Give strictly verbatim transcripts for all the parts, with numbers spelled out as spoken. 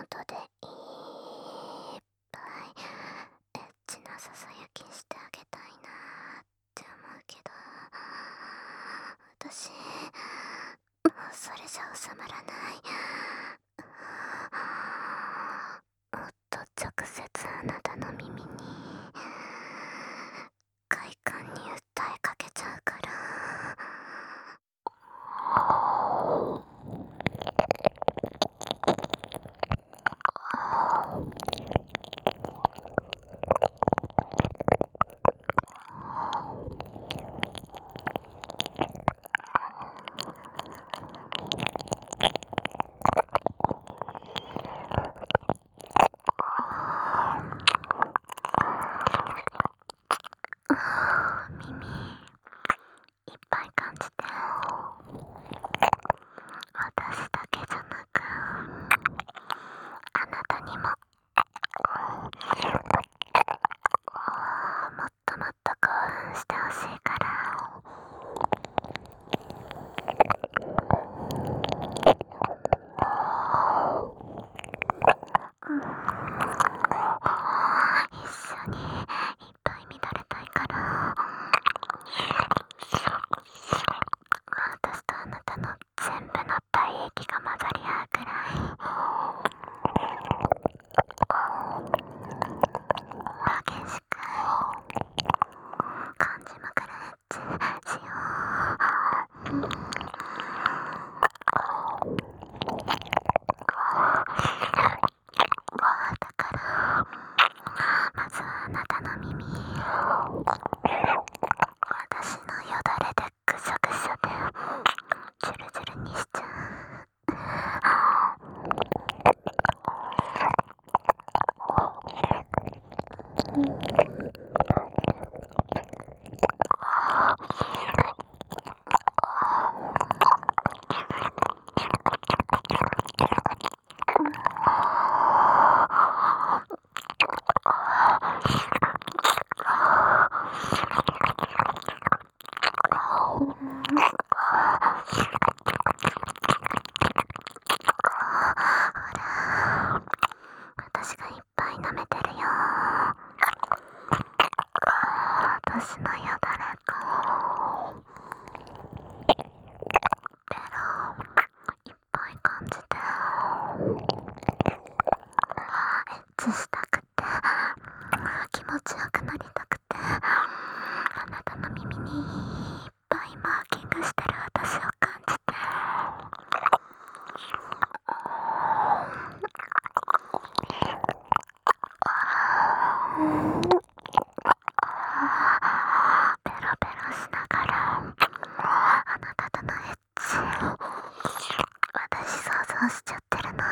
喉でいっぱいエッチなささやきしてあげたいなって思うけど、私もうそれじゃ収まらない。もっと直接あなたの耳に快感に訴えかけちゃうから。耳いっぱい感じて、私だけじゃなくあなたにももっともっと興奮してほしいから。一緒にいっぱい乱れたいから。私とあなたの全部の体液が混ざり合うくらい激しく感じまくるエッチしよう。だからまずはあなたの耳、私のよだれでぐしょぐしょでジュルジュルにしちゃ私がいっぱい舐めてるよ。私のよだれとベロいっぱい感じてエッチしたくて気持ちよくなりたくて、あなたの耳にいっぱいマーキングしてる私を感じて、ペロペロしながらあなたとのエッチ私想像しちゃってるの。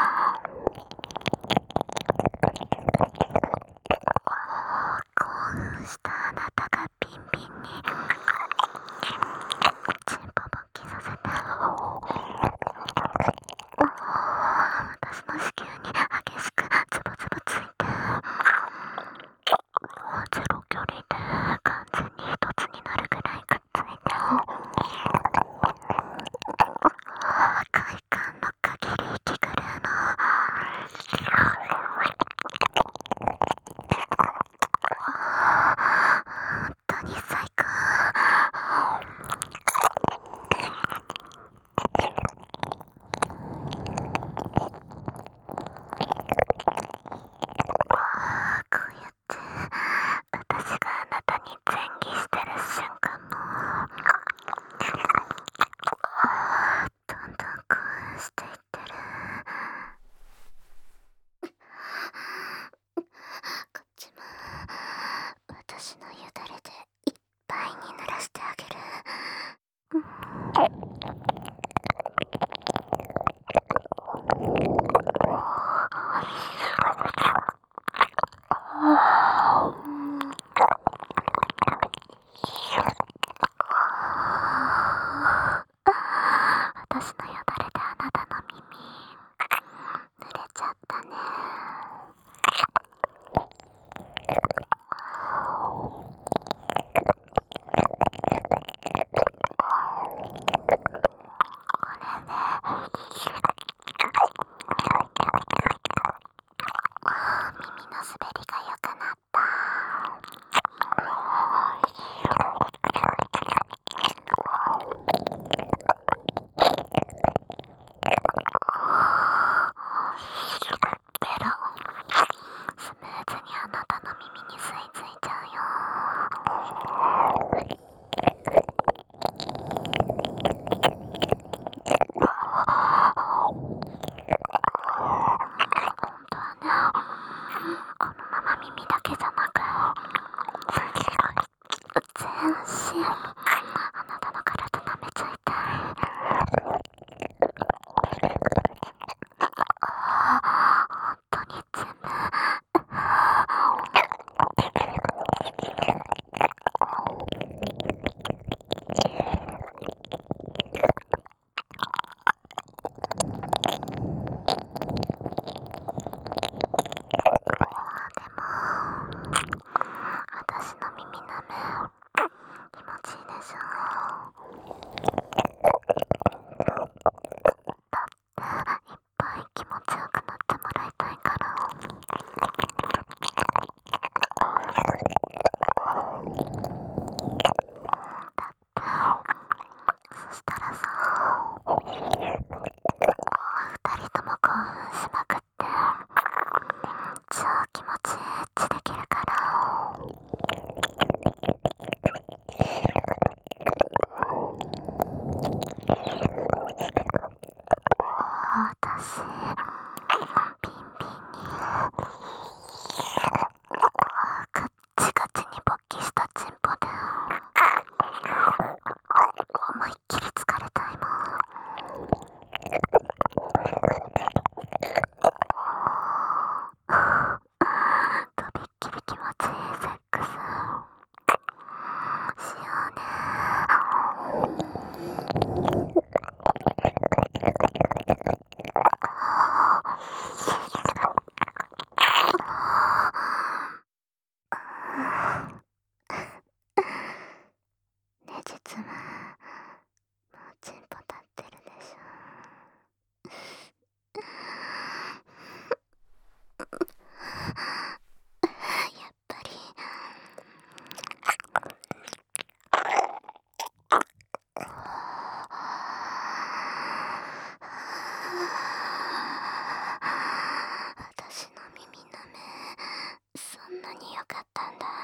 興奮したあなたがビンビンにチンポ勃起させて、私の子宮に激しくズボズボついて、ゼロ距離で完全に一つになるぐらいくっついて、快感の限り息狂うの。本当に最高。こうやって私があなたに前戯してる瞬間もどんどん興奮していってる。こっちも私のよだれでいっぱいに濡らしてあげる。私のよだれであなたの耳濡れちゃったね。これねかったんだ。